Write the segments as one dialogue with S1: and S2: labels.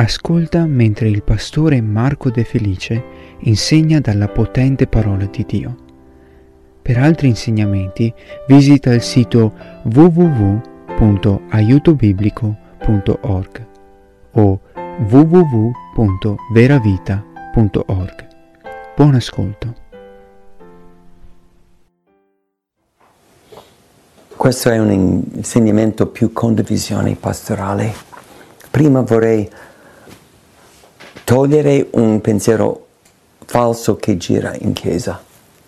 S1: Ascolta mentre il pastore Marco De Felice insegna dalla potente parola di Dio. Per altri insegnamenti visita il sito www.aiutobiblico.org o www.veravita.org. Buon ascolto.
S2: Questo è un insegnamento più condivisione pastorale. Prima vorrei togliere un pensiero falso che gira in chiesa,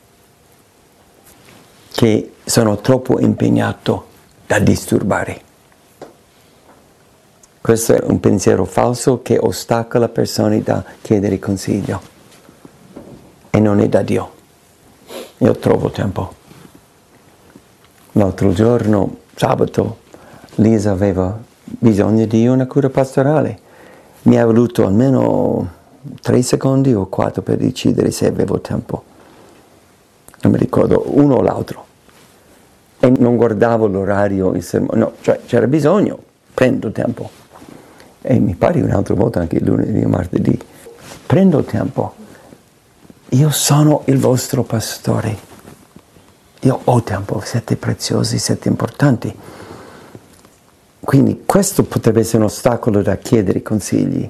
S2: che sono troppo impegnato da disturbare. Questo è un pensiero falso che ostacola persone da chiedere consiglio e non è da Dio. Io trovo tempo. L'altro giorno, sabato, Lisa aveva bisogno di una cura pastorale. Mi ha voluto almeno 3 secondi o 4 per decidere se avevo tempo. Non mi ricordo, uno o l'altro. E non guardavo l'orario, no, cioè c'era bisogno, prendo tempo. E mi pare un'altra volta anche lunedì e martedì. Prendo tempo. Io sono il vostro pastore. Io ho tempo, siete preziosi, siete importanti. Quindi questo potrebbe essere un ostacolo da chiedere consigli.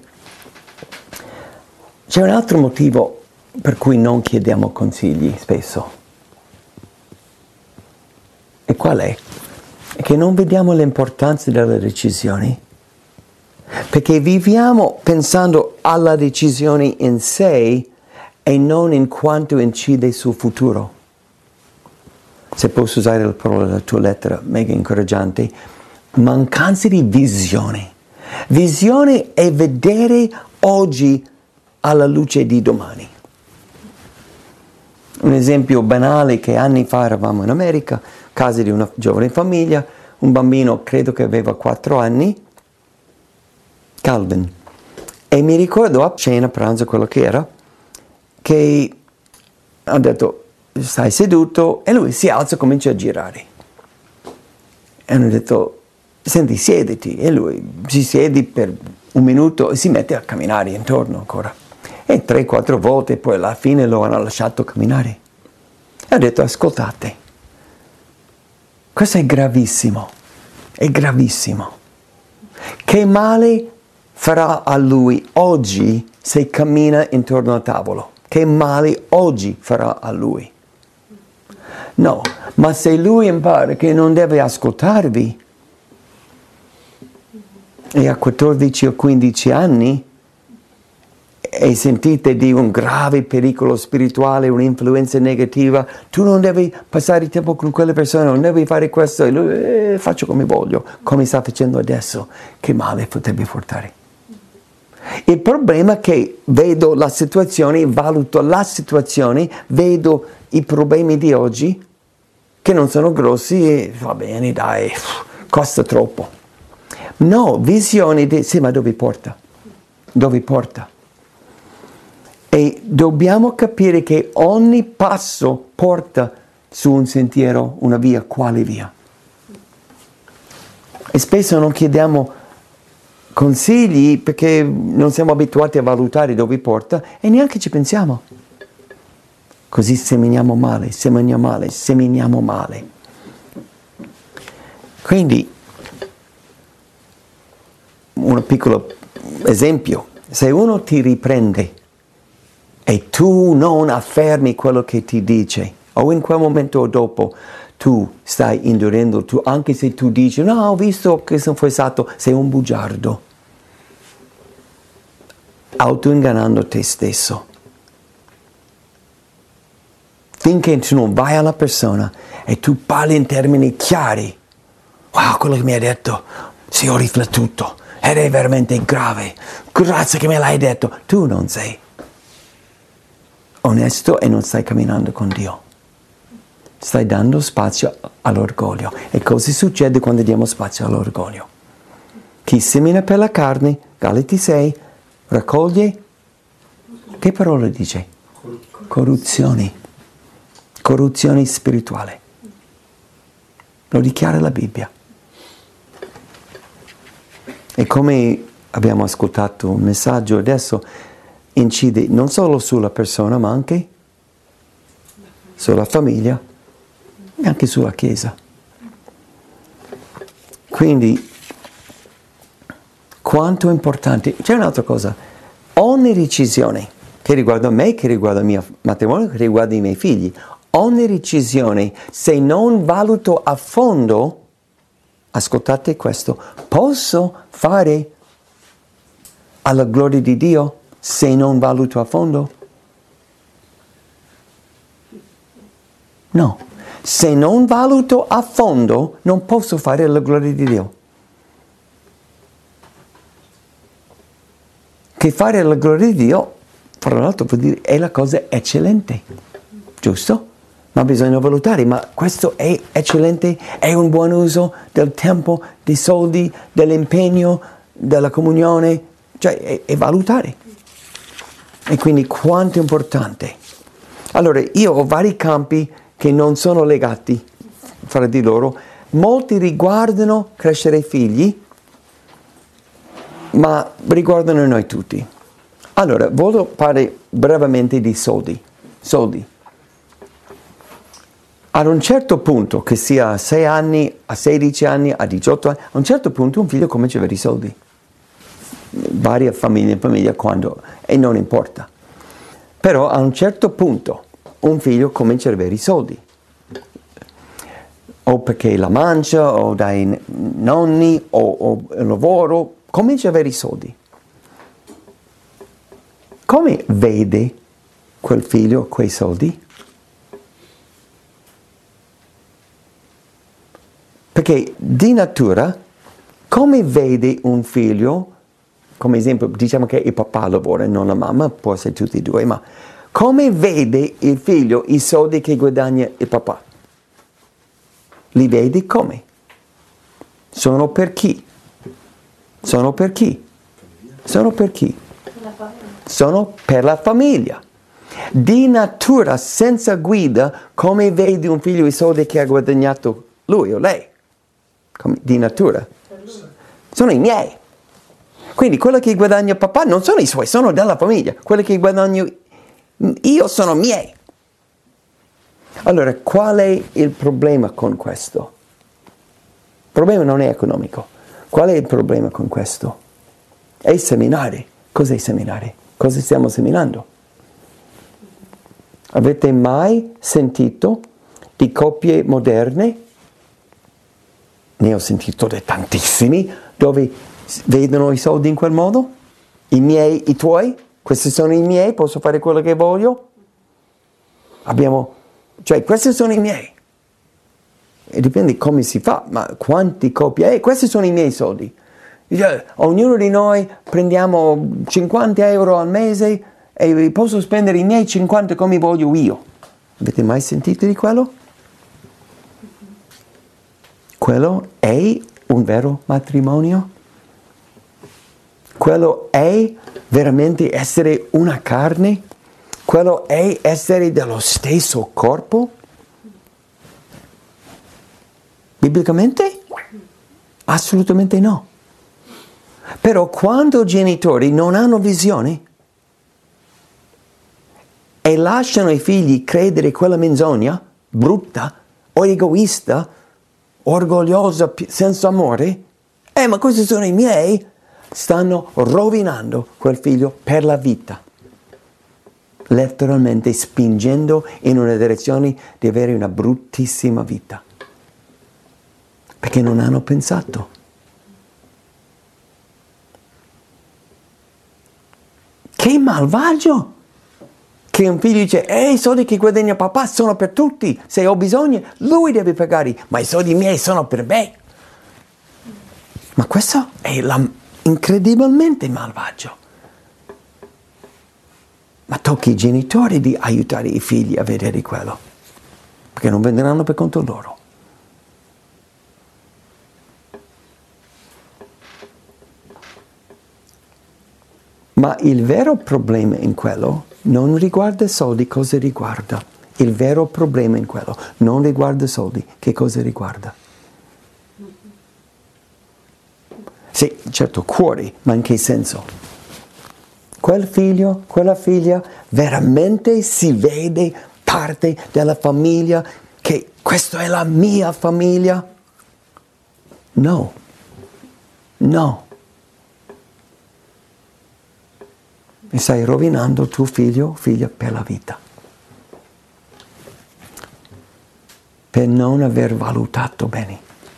S2: C'è un altro motivo per cui non chiediamo consigli spesso. E qual è? È che non vediamo l'importanza delle decisioni. Perché viviamo pensando alla decisione in sé e non in quanto incide sul futuro. Se posso usare la parola della tua lettera, mega incoraggiante, mancanza di visione. Visione è vedere oggi alla luce di domani. Un esempio banale che anni fa eravamo in America, casa di una giovane famiglia, un bambino credo che aveva 4 anni, Calvin, e mi ricordo a cena, pranzo, quello che era, che ha detto stai seduto e lui si alza e comincia a girare. E hanno detto senti, siediti, e lui si siede per 1 minuto e si mette a camminare intorno ancora. E 3-4 volte poi alla fine lo hanno lasciato camminare. E ha detto ascoltate, questo è gravissimo, Che male farà a lui oggi se cammina intorno al tavolo? Che male oggi farà a lui? No, ma se lui impara che non deve ascoltarvi e a 14 o 15 anni e sentite di un grave pericolo spirituale, un'influenza negativa, tu non devi passare tempo con quelle persone, non devi fare questo, e lui faccio come voglio, come sta facendo adesso, che male potrebbe portare? Il problema è che vedo la situazione, valuto la situazione, vedo i problemi di oggi, che non sono grossi, e va bene, dai, costa troppo. No, visione di, sì, ma dove porta? Dove porta? E dobbiamo capire che ogni passo porta su un sentiero, una via, quale via? E spesso non chiediamo consigli perché non siamo abituati a valutare dove porta e neanche ci pensiamo. Così seminiamo male. Quindi, un piccolo esempio, se uno ti riprende e tu non affermi quello che ti dice, o in quel momento o dopo tu stai indurendo, anche se tu dici no, ho visto che sono stato, sei un bugiardo, autoingannando te stesso. Finché tu non vai alla persona e tu parli in termini chiari, wow, quello che mi hai detto, sì, ho riflettuto, ed è veramente grave, grazie che me l'hai detto, tu non sei onesto e non stai camminando con Dio. Stai dando spazio all'orgoglio. E cosa succede quando diamo spazio all'orgoglio? Chi semina per la carne, Galati 6, raccoglie, che parola dice? Corruzione. Corruzione spirituale. Lo dichiara la Bibbia. E come abbiamo ascoltato un messaggio, adesso incide non solo sulla persona, ma anche sulla famiglia e anche sulla Chiesa. Quindi, quanto è importante. C'è un'altra cosa, ogni decisione che riguarda me, che riguarda il mio matrimonio, che riguarda i miei figli, ogni decisione, se non valuto a fondo, ascoltate questo, posso fare alla gloria di Dio se non valuto a fondo? No. Se non valuto a fondo, non posso fare alla gloria di Dio. Che fare alla gloria di Dio, fra l'altro, vuol dire è la cosa eccellente, giusto? Ma bisogna valutare, ma questo è eccellente, è un buon uso del tempo, dei soldi, dell'impegno, della comunione, cioè è valutare. E quindi quanto è importante. Allora, io ho vari campi che non sono legati fra di loro, molti riguardano crescere i figli, ma riguardano noi tutti. Allora, voglio parlare brevemente di soldi. Ad un certo punto, che sia a 6 anni, a 16 anni, a 18 anni, a un certo punto un figlio comincia a avere i soldi. Varie famiglie quando, e non importa. Però a un certo punto un figlio comincia ad avere i soldi. O perché la mancia, o dai nonni, o il lavoro, comincia ad avere i soldi. Come vede quel figlio quei soldi? Perché di natura, come vede un figlio, come esempio, diciamo che il papà lavora e non la mamma, può essere tutti e due, ma come vede il figlio i soldi che guadagna il papà? Li vede come? Sono per chi? Sono per chi? Sono per chi? Sono per la famiglia. Di natura, senza guida, come vede un figlio i soldi che ha guadagnato lui o lei? Di natura. Sono i miei. Quindi quello che guadagna papà non sono i suoi, sono della famiglia. Quello che guadagno io sono miei. Allora, qual è il problema con questo? Il problema non è economico. Qual è il problema con questo? È seminare. Cos'è seminare? Cosa stiamo seminando? Avete mai sentito di coppie moderne? Ne ho sentito di tantissimi, dove vedono i soldi in quel modo? I miei, i tuoi? Questi sono i miei, posso fare quello che voglio? Questi sono i miei. E dipende come si fa, ma quanti coppie? Questi sono i miei soldi. Ognuno di noi prendiamo 50 euro al mese e posso spendere i miei 50 come voglio io. Avete mai sentito di quello? Quello è un vero matrimonio? Quello è veramente essere una carne? Quello è essere dello stesso corpo? Biblicamente? Assolutamente no. Però quando i genitori non hanno visione e lasciano i figli credere quella menzogna brutta o egoista, orgogliosa, senza amore, ma questi sono i miei, stanno rovinando quel figlio per la vita, letteralmente spingendo in una direzione di avere una bruttissima vita, perché non hanno pensato. Che malvagio! Che un figlio dice, i soldi che guadagna papà sono per tutti, se ho bisogno lui deve pagare, ma i soldi miei sono per me. Ma questo è incredibilmente malvagio. Ma tocca ai genitori di aiutare i figli a vedere quello, perché non venderanno per conto loro. Ma il vero problema in quello non riguarda soldi, cosa riguarda? Il vero problema in quello non riguarda soldi, che cosa riguarda? Sì, certo cuore, ma in che senso? Quel figlio, quella figlia veramente si vede parte della famiglia, che questa è la mia famiglia? No, no. E stai rovinando tuo figlio o figlia per la vita. Per non aver valutato bene.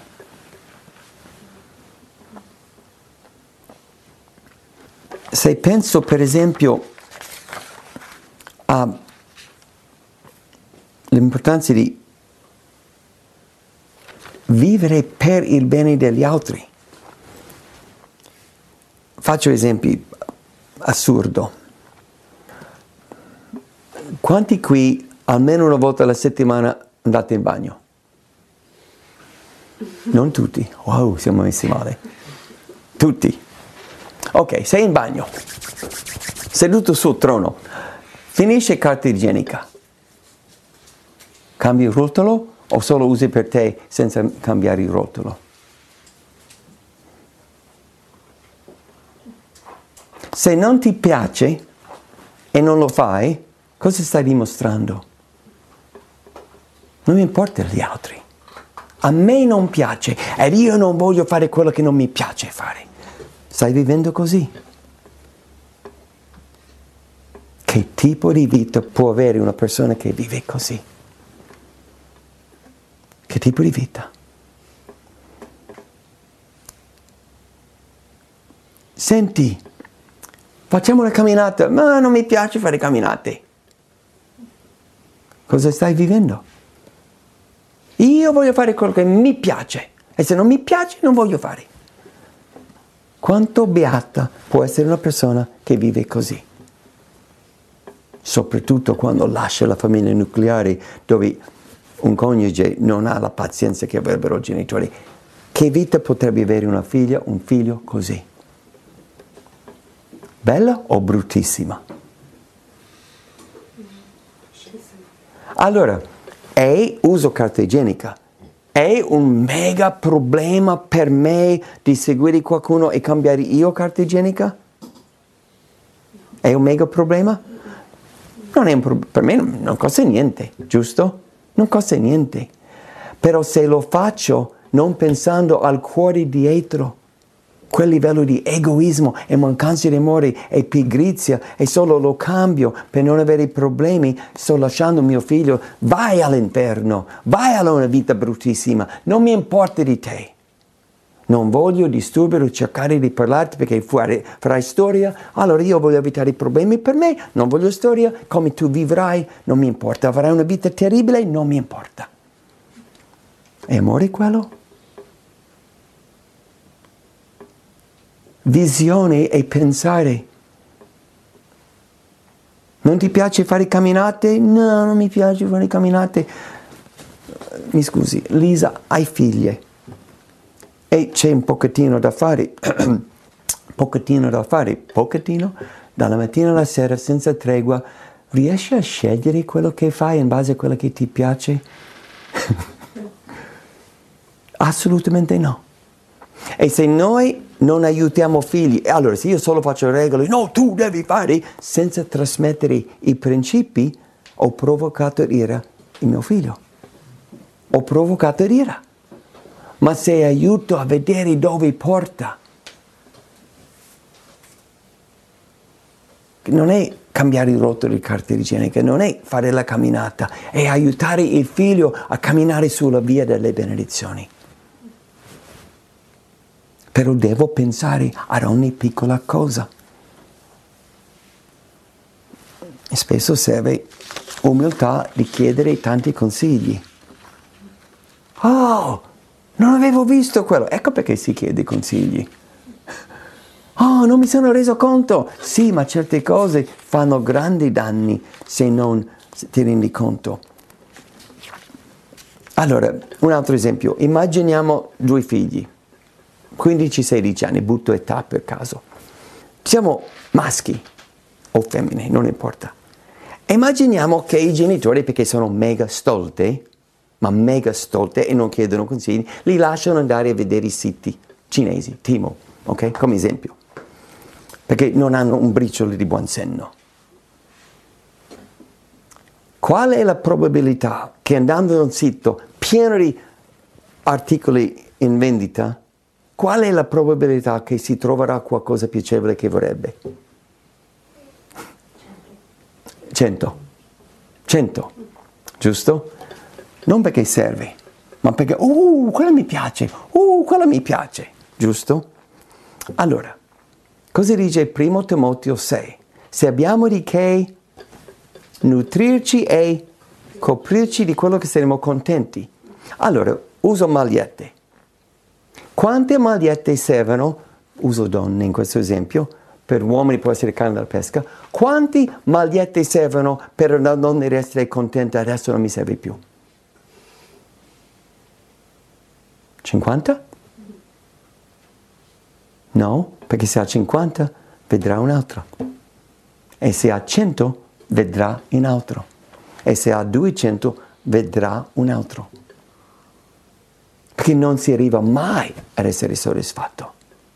S2: Se penso per esempio all'importanza di vivere per il bene degli altri. Faccio esempi assurdo. Quanti qui almeno una volta alla settimana andate in bagno? Non tutti. Wow, siamo messi male. Tutti. Ok, sei in bagno, seduto sul trono, finisce carta igienica. Cambi il rotolo o solo usi per te senza cambiare il rotolo? Se non ti piace e non lo fai, cosa stai dimostrando? Non mi importa gli altri. A me non piace ed io non voglio fare quello che non mi piace fare. Stai vivendo così? Che tipo di vita può avere una persona che vive così? Che tipo di vita? Senti, facciamo una camminata, ma non mi piace fare camminate. Cosa stai vivendo? Io voglio fare quello che mi piace e se non mi piace non voglio fare. Quanto beata può essere una persona che vive così? Soprattutto quando lascia la famiglia nucleare dove un coniuge non ha la pazienza che avrebbero i genitori. Che vita potrebbe avere una figlia, un figlio così? Bella o bruttissima? Allora, uso carta igienica. È un mega problema per me di seguire qualcuno e cambiare io carta igienica? È un mega problema? Non è un per me non costa niente, giusto? Non costa niente. Però se lo faccio non pensando al cuore dietro, quel livello di egoismo e mancanza di amore e pigrizia e solo lo cambio per non avere problemi, sto lasciando mio figlio, vai all'inferno, vai a una vita bruttissima, non mi importa di te. Non voglio disturbare o cercare di parlarti perché farai storia, allora io voglio evitare i problemi per me, non voglio storia, come tu vivrai, non mi importa, avrai una vita terribile, non mi importa. È amore quello? Visione e pensare. Non ti piace fare camminate? No, non mi piace fare camminate. Mi scusi, Lisa, hai figlie e c'è un pochettino da fare, pochettino, dalla mattina alla sera senza tregua. Riesci a scegliere quello che fai in base a quello che ti piace? Assolutamente no. E se noi non aiutiamo figli, allora se io solo faccio regole, no, tu devi fare, senza trasmettere i principi, ho provocato ira in mio figlio. Ho provocato ira. Ma se aiuto a vedere dove porta, non è cambiare il rotolo di carta igienica, non è fare la camminata, è aiutare il figlio a camminare sulla via delle benedizioni. Però devo pensare ad ogni piccola cosa. E spesso serve umiltà di chiedere tanti consigli. Oh, non avevo visto quello. Ecco perché si chiede consigli. Oh, non mi sono reso conto. Sì, ma certe cose fanno grandi danni se non ti rendi conto. Allora, un altro esempio. Immaginiamo 2 figli. 15-16 anni, butto età per caso. Siamo maschi o femmine, non importa. Immaginiamo che i genitori, perché sono mega stolte, e non chiedono consigli, li lasciano andare a vedere i siti cinesi, Temu. ok? Come esempio. Perché non hanno un briciolo di buon senno. Qual è la probabilità che andando da un sito pieno di articoli in vendita, qual è la probabilità che si troverà qualcosa piacevole che vorrebbe? 100. 100, giusto? Non perché serve, ma perché, quella mi piace, quella mi piace, giusto? Allora, cosa dice 1 Timoteo 6? Se abbiamo di che nutrirci e coprirci di quello che saremo contenti. Allora, uso magliette. Quante magliette servono, uso donne in questo esempio, per uomini può essere carne da pesca, quante magliette servono per una donna essere contenta adesso non mi serve più? 50? No, perché se ha 50 vedrà un altro. E se ha 100 vedrà un altro. E se ha 200 vedrà un altro. Perché non si arriva mai ad essere soddisfatto.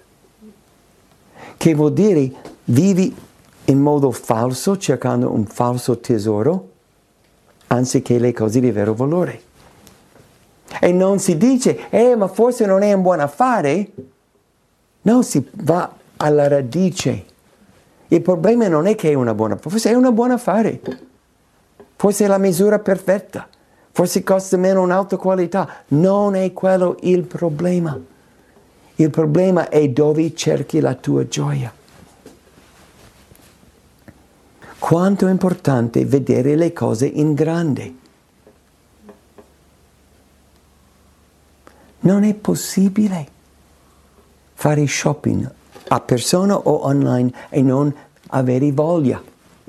S2: Che vuol dire vivi in modo falso, cercando un falso tesoro, anziché le cose di vero valore. E non si dice, ma forse non è un buon affare. No, si va alla radice. Il problema non è che è una buona affare, forse è una buona affare. Forse è la misura perfetta. Forse costa meno un'alta qualità. Non è quello il problema. Il problema è dove cerchi la tua gioia. Quanto è importante vedere le cose in grande. Non è possibile fare shopping a persona o online e non avere voglia.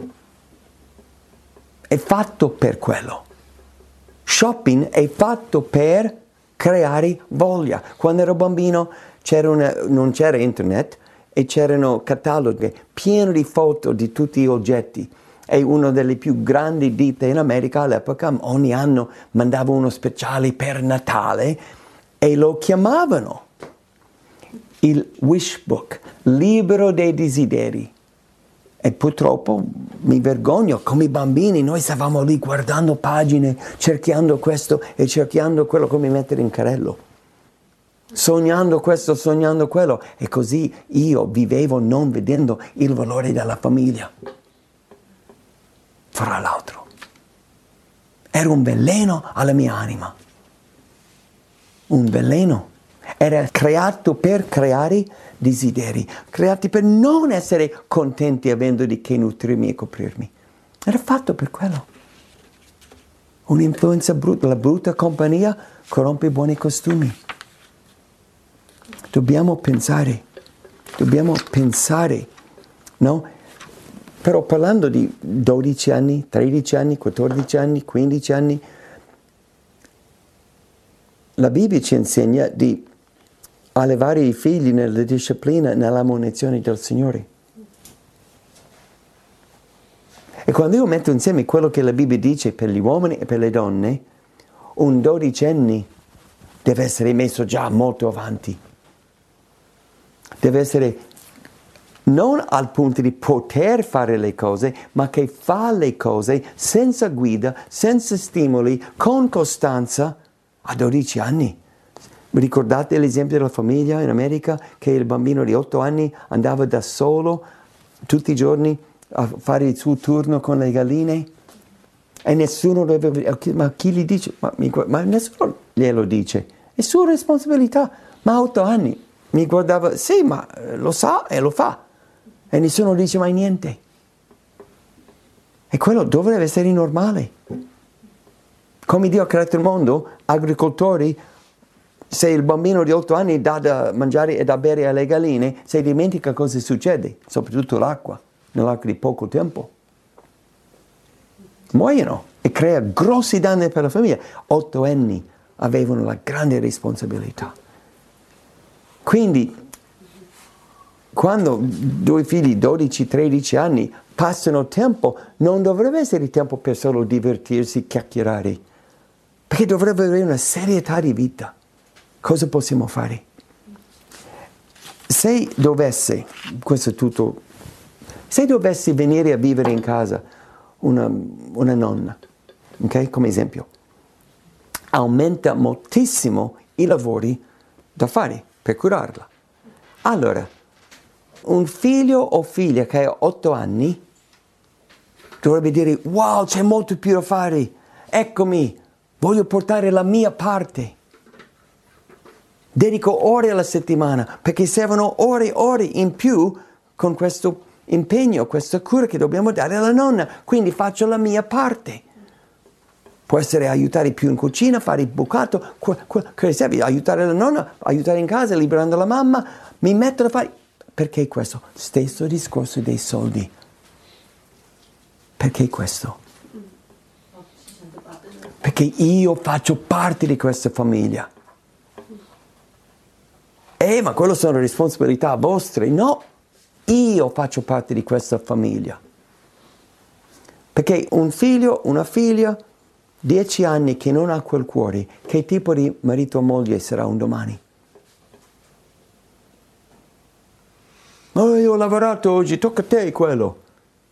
S2: È fatto per quello. Shopping è fatto per creare voglia. Quando ero bambino non c'era internet e c'erano cataloghi pieni di foto di tutti gli oggetti. E una delle più grandi ditte in America all'epoca ogni anno mandava uno speciale per Natale e lo chiamavano il wish book, libro dei desideri. E purtroppo mi vergogno, come bambini noi stavamo lì guardando pagine, cercando questo e cercando quello, come mettere in carrello. Sognando questo, sognando quello. E così io vivevo non vedendo il valore della famiglia. Fra l'altro. Era un veleno alla mia anima. Un veleno. Era creato per creare desideri, creati per non essere contenti avendo di che nutrirmi e coprirmi. Era fatto per quello. Un'influenza brutta, la brutta compagnia corrompe i buoni costumi. Dobbiamo pensare, no? Però parlando di 12 anni, 13 anni, 14 anni, 15 anni, la Bibbia ci insegna di allevare i figli nella disciplina, nella ammonizione del Signore. E quando io metto insieme quello che la Bibbia dice per gli uomini e per le donne, un 12enne deve essere messo già molto avanti. Deve essere non al punto di poter fare le cose, ma che fa le cose senza guida, senza stimoli, con costanza a 12 anni. Vi ricordate l'esempio della famiglia in America che il bambino di 8 anni andava da solo tutti i giorni a fare il suo turno con le galline? E nessuno doveva... Ma chi gli dice? Ma nessuno glielo dice. È sua responsabilità. Ma a 8 anni mi guardava, sì, ma lo sa e lo fa. E nessuno dice mai niente. E quello dovrebbe essere normale. Come Dio ha creato il mondo, agricoltori, se il bambino di 8 anni dà da mangiare e da bere alle galline, se dimentica cosa succede, soprattutto l'acqua, nell'arco di poco tempo. Muoiono e crea grossi danni per la famiglia. 8 anni avevano la grande responsabilità. Quindi, quando due figli 12-13 anni passano tempo, non dovrebbe essere tempo per solo divertirsi, chiacchierare, perché dovrebbe avere una serietà di vita. Cosa possiamo fare? se dovesse, questo è tutto, se dovessi venire a vivere in casa una nonna, ok? Come esempio, aumenta moltissimo i lavori da fare per curarla. Allora, un figlio o figlia che ha 8 anni dovrebbe dire: wow, c'è molto più da fare, eccomi, voglio portare la mia parte. Dedico ore alla settimana perché servono ore e ore in più con questo impegno, questa cura che dobbiamo dare alla nonna, quindi faccio la mia parte. Può essere aiutare più in cucina, fare il bucato, che serve, aiutare la nonna, aiutare in casa, liberando la mamma, mi metto a fare. Perché questo? Stesso discorso dei soldi. Perché questo? Perché io faccio parte di questa famiglia. Ma quello sono responsabilità vostre. No, io faccio parte di questa famiglia. Perché un figlio, una figlia, 10 anni che non ha quel cuore, che tipo di marito o moglie sarà un domani? Io ho lavorato oggi, tocca a te quello.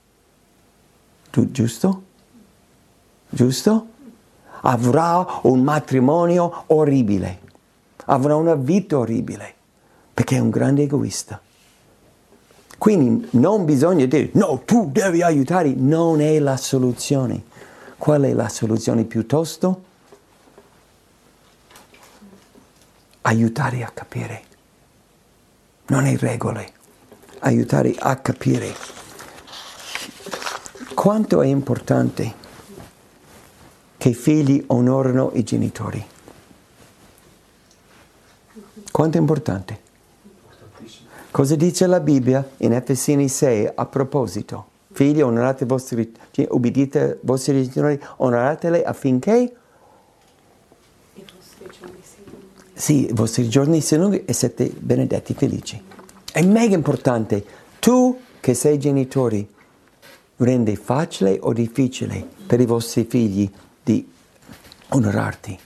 S2: Giusto? Giusto? Avrà un matrimonio orribile. Avrà una vita orribile. Perché è un grande egoista. Quindi non bisogna dire: no, tu devi aiutare. Non è la soluzione. Qual è la soluzione? Piuttosto aiutare a capire. Non è regole. Aiutare a capire. Quanto è importante che i figli onorano i genitori? Quanto è importante? Cosa dice la Bibbia in Efesini 6 a proposito? Figli, onorate ubbidite ai vostri genitori, onorateli affinché i vostri giorni siano lunghi e siete benedetti, felici. È mega importante. Tu che sei genitori, rende facile o difficile per i vostri figli di onorarti?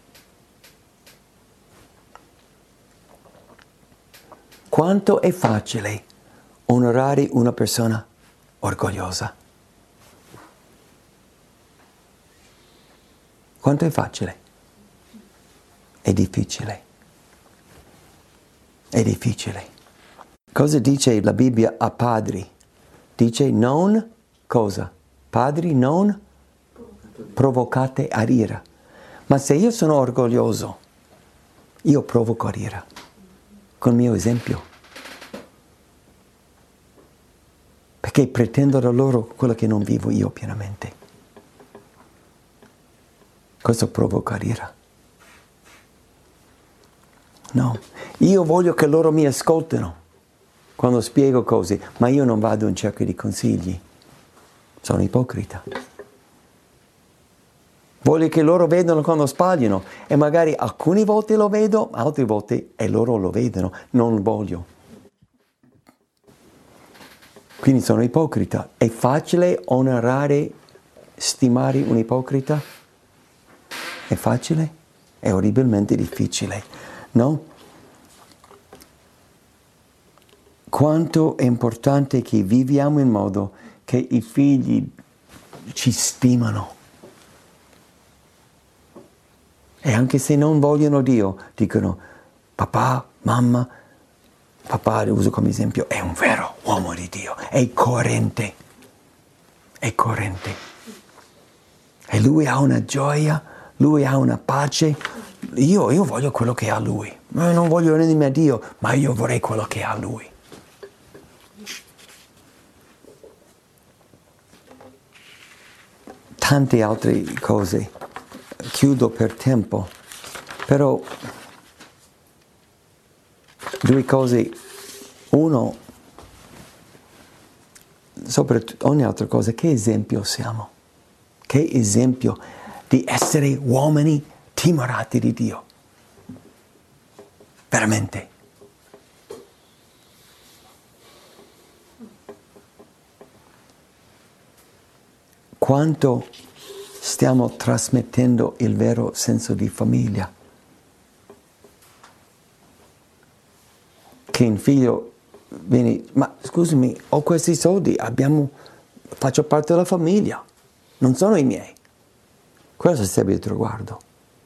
S2: Quanto è facile onorare una persona orgogliosa? Quanto è facile? È difficile. È difficile. Cosa dice la Bibbia a padri? Dice: non cosa? Padri, non provocate a ira. Ma se io sono orgoglioso, io provoco a ira. Col mio esempio. Perché pretendo da loro quello che non vivo io pienamente. Questo provoca ira. No, io voglio che loro mi ascoltino quando spiego cose, ma io non vado in cerca di consigli. Sono ipocrita. Voglio che loro vedano quando sbagliano e magari alcune volte lo vedo, altre volte e loro lo vedono, non voglio. Quindi sono ipocrita. È facile onorare, stimare un ipocrita? È facile? È orribilmente difficile, no? Quanto è importante che viviamo in modo che i figli ci stimano. E anche se non vogliono Dio, dicono: papà, mamma, papà, lo uso come esempio, è un vero uomo di Dio, è coerente. È coerente. E lui ha una gioia, lui ha una pace. Io voglio quello che ha lui. Non voglio rendermi a Dio, ma io vorrei quello che ha lui. Tante altre cose. Chiudo per tempo, però 2 cose. Uno, sopra ogni altra cosa, che esempio siamo? Che esempio di essere uomini timorati di Dio. Veramente. Quanto stiamo trasmettendo il vero senso di famiglia? che un figlio viene, ma scusami, ho questi soldi, faccio parte della famiglia, non sono i miei. Questo sarebbe il traguardo.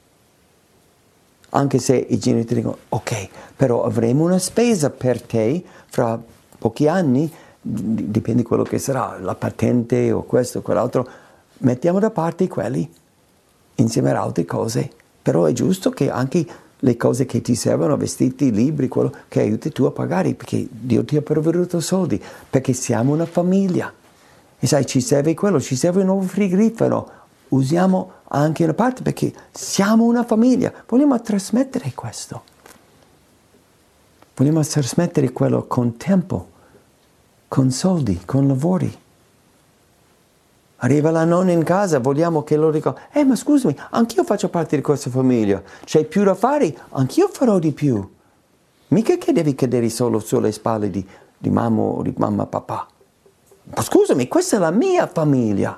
S2: Anche se i genitori dicono, ok, però avremo una spesa per te fra pochi anni, dipende quello che sarà, la patente o questo o quell'altro, mettiamo da parte quelli insieme ad altre cose, però è giusto che anche le cose che ti servono, vestiti, libri, quello che aiuti tu a pagare, perché Dio ti ha provveduto soldi, perché siamo una famiglia. E sai, ci serve quello, ci serve un nuovo frigorifero, usiamo anche una parte perché siamo una famiglia. Vogliamo trasmettere questo. Vogliamo trasmettere quello con tempo, con soldi, con lavori. Arriva la nonna in casa, vogliamo che loro dicano, ma scusami, anch'io faccio parte di questa famiglia, c'hai più da fare, anch'io farò di più. Mica che devi cadere solo sulle spalle di mamma o di mamma e papà. Ma scusami, questa è la mia famiglia.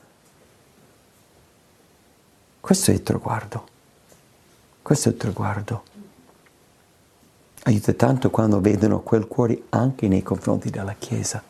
S2: Questo è il traguardo. Questo è il traguardo. Aiuta tanto quando vedono quel cuore anche nei confronti della Chiesa.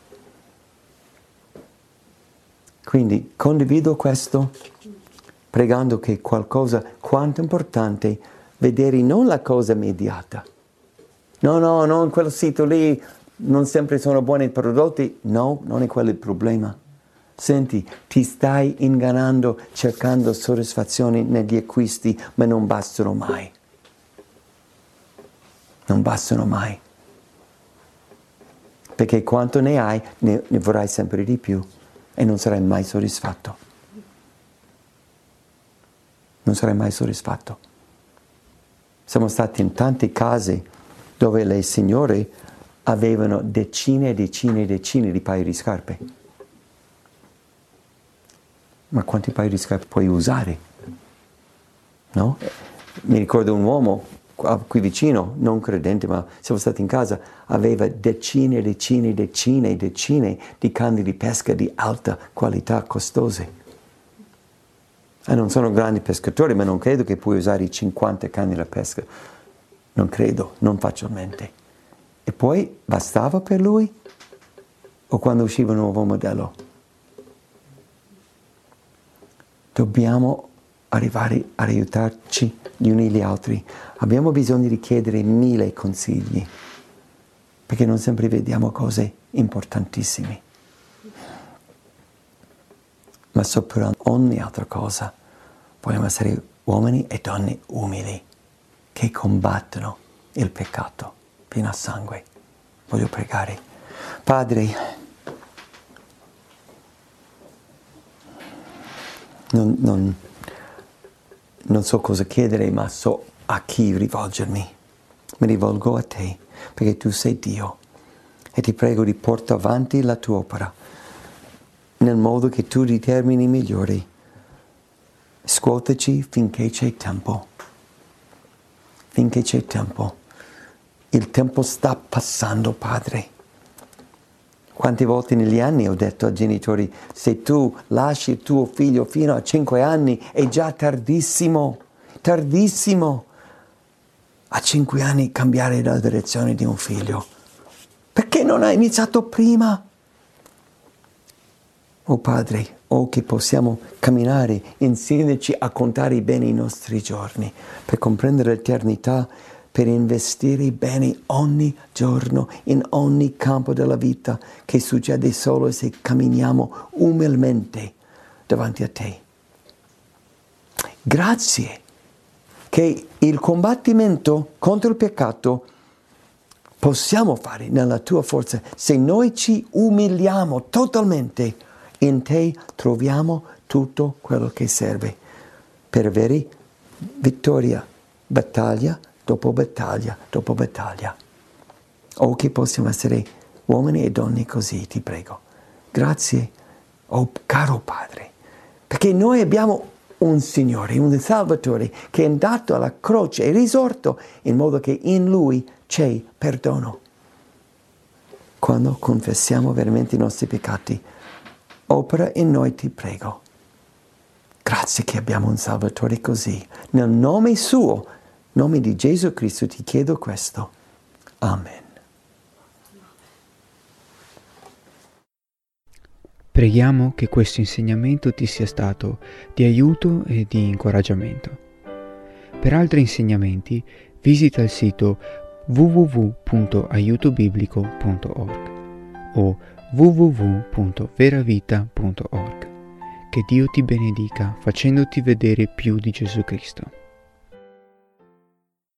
S2: Quindi condivido questo, pregando che qualcosa quanto importante, vedere non la cosa immediata. No, non quel sito lì, non sempre sono buoni i prodotti. No, non è quello il problema. Senti, ti stai ingannando cercando soddisfazione negli acquisti, ma non bastano mai. Non bastano mai. Perché quanto ne hai, ne vorrai sempre di più. E non sarai mai soddisfatto. Non sarai mai soddisfatto. Siamo stati in tanti casi dove le signore avevano decine e decine e decine di paio di scarpe. Ma quanti paio di scarpe puoi usare? No? Mi ricordo un uomo qui vicino, non credente, ma siamo stati in casa, aveva decine e decine e decine e decine di canne di pesca di alta qualità, costose. E non sono grandi pescatori, ma non credo che puoi usare i 50 canne da pesca. Non credo, non facilmente. E poi bastava per lui? O quando usciva un nuovo modello? Dobbiamo arrivare ad aiutarci gli uni gli altri. Abbiamo bisogno di chiedere 1000 consigli, perché non sempre vediamo cose importantissime. Ma sopra ogni altra cosa vogliamo essere uomini e donne umili, che combattono il peccato fino a sangue. Voglio pregare. Padre, non so cosa chiedere, ma so a chi rivolgermi. Mi rivolgo a te, perché tu sei Dio. E ti prego di portare avanti la tua opera nel modo che tu determini migliore. Scuotaci finché c'è tempo. Finché c'è tempo. Il tempo sta passando, Padre. Quante volte negli anni ho detto ai genitori, se tu lasci il tuo figlio fino a 5 anni è già tardissimo, tardissimo. A 5 anni cambiare la direzione di un figlio. Perché non hai iniziato prima? Oh Padre, oh che possiamo camminare, insegnaci a contare bene i nostri giorni, per comprendere l'eternità, per investire bene ogni giorno, in ogni campo della vita, che succede solo se camminiamo umilmente davanti a te. Grazie che il combattimento contro il peccato possiamo fare nella tua forza. Se noi ci umiliamo totalmente, in te troviamo tutto quello che serve per avere vittoria, battaglia dopo battaglia dopo battaglia. Oh, che possiamo essere uomini e donne così, ti prego. Grazie, oh caro Padre, perché noi abbiamo un Signore, un Salvatore che è andato alla croce e risorto in modo che in Lui c'è perdono. Quando confessiamo veramente i nostri peccati, opera in noi, ti prego. Grazie che abbiamo un Salvatore così. Nel nome suo, nome di Gesù Cristo, ti chiedo questo. Amen.
S1: Preghiamo che questo insegnamento ti sia stato di aiuto e di incoraggiamento. Per altri insegnamenti visita il sito www.aiutobiblico.org o www.veravita.org. Che Dio ti benedica facendoti vedere più di Gesù Cristo.